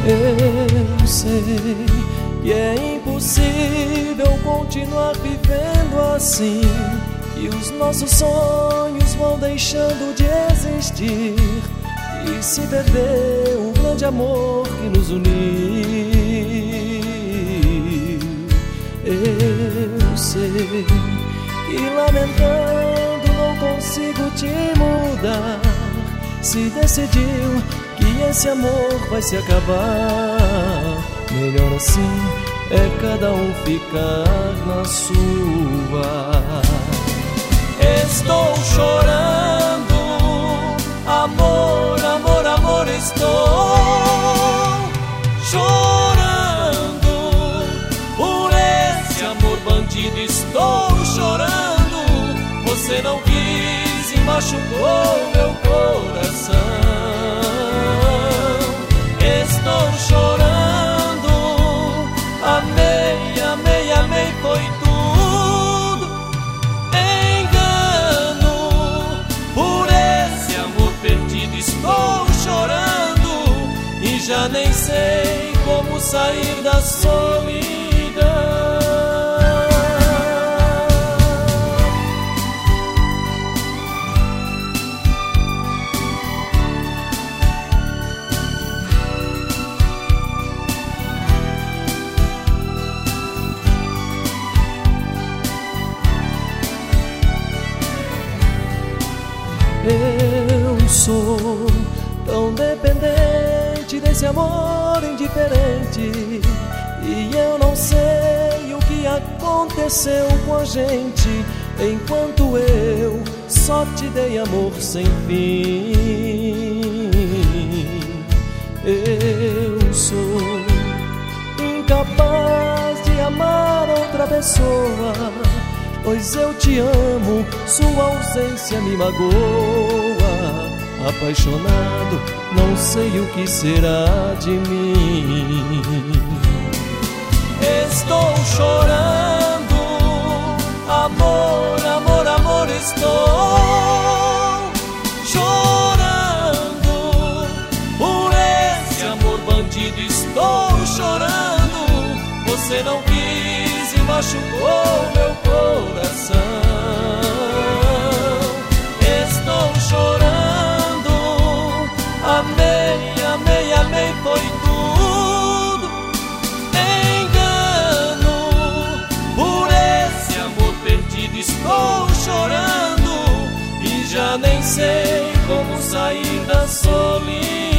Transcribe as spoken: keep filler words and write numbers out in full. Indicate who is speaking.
Speaker 1: Eu sei que é impossível continuar vivendo assim, e os nossos sonhos vão deixando de existir, e se perdeu o grande amor que nos uniu. Eu sei que lamentando não consigo te mudar. Se decidiu que esse amor vai se acabar, melhor assim é cada um ficar na sua. Estou chorando, amor, amor, amor, estou chorando por esse amor bandido. Estou chorando, você não quis e machucou meu coração. Estou chorando, amei, amei, amei, foi tudo engano por esse amor perdido. Estou chorando e já nem sei como sair da solidão. Eu sou tão dependente desse amor indiferente, e eu não sei o que aconteceu com a gente, enquanto eu só te dei amor sem fim. Eu sou incapaz de amar outra pessoa, pois eu te amo, sua ausência me magoa. Apaixonado, não sei o que será de mim. Estou chorando, amor, amor, amor, estou chorando por esse amor bandido. Estou chorando, você não quis e machucou meu coração. Estou chorando, amei, amei, amei, foi tudo engano por esse amor perdido. Estou chorando e já nem sei como sair da solidão.